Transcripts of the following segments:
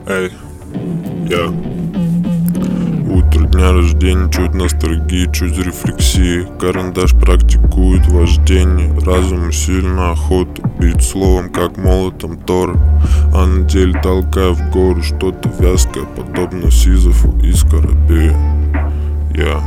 Эй, я утро дня рождения, чуть ностальгии, чуть рефлексии. Карандаш практикует вождение, разум сильно охота бить словом, как молотом Тора. А на деле толкая в гору что-то вязкое, подобно Сизифу и Скоробею. Я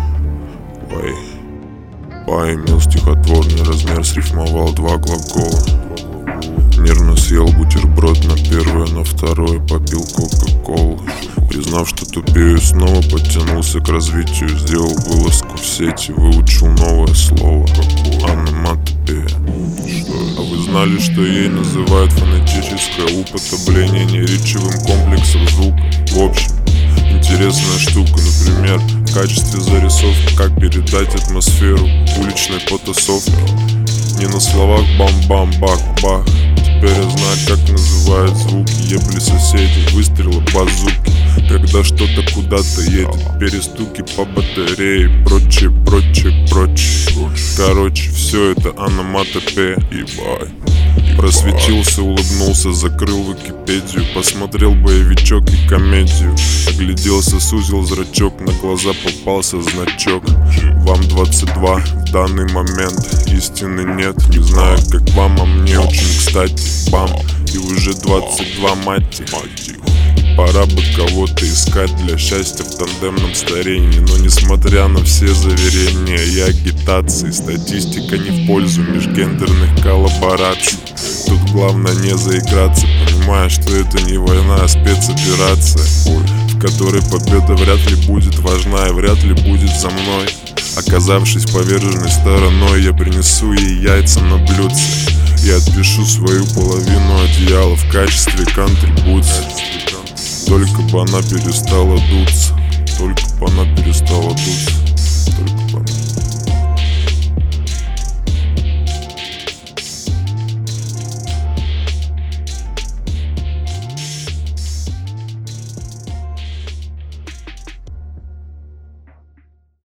поимел стихотворный размер, срифмовал два глагола. Нервно съел бутерброд на первое, на второе попил кока-колу. Признав, что тупею, снова подтянулся к развитию. Сделал вылазку в сети, выучил новое слово. Аноматопея. А вы знали, что ей называют фонетическое употребление неречевым комплексом звука? В общем, интересная штука, например, в качестве зарисовки, как передать атмосферу уличной потасовки. Не на словах бам-бам-бах-бах. Теперь я знаю, как называют звуки. Ебли соседи, выстрелы, базуки. Когда что-то куда-то едет, перестуки по батарее, прочее. Короче, все это аноматопея. Ебай. Просветился, улыбнулся, закрыл Википедию, посмотрел боевичок и комедию. Огляделся, сузил зрачок, на глаза попался значок. Вам 22, в данный момент истины нет. Не знаю, как вам, а мне очень кстати. Бам, и уже 22, мать их. Пора бы кого-то искать для счастья в тандемном старении. Но несмотря на все заверения и агитации, статистика не в пользу межгендерных коллабораций. Тут главное не заиграться, понимая, что это не война, а спецоперация, в которой победа вряд ли будет важна и вряд ли будет за мной. Оказавшись поверженной стороной, я принесу ей яйца на блюдце. Я отпишу свою половину одеяла в качестве контрибуции. Только бы она перестала дуться. Только бы она перестала дуться. Только бы она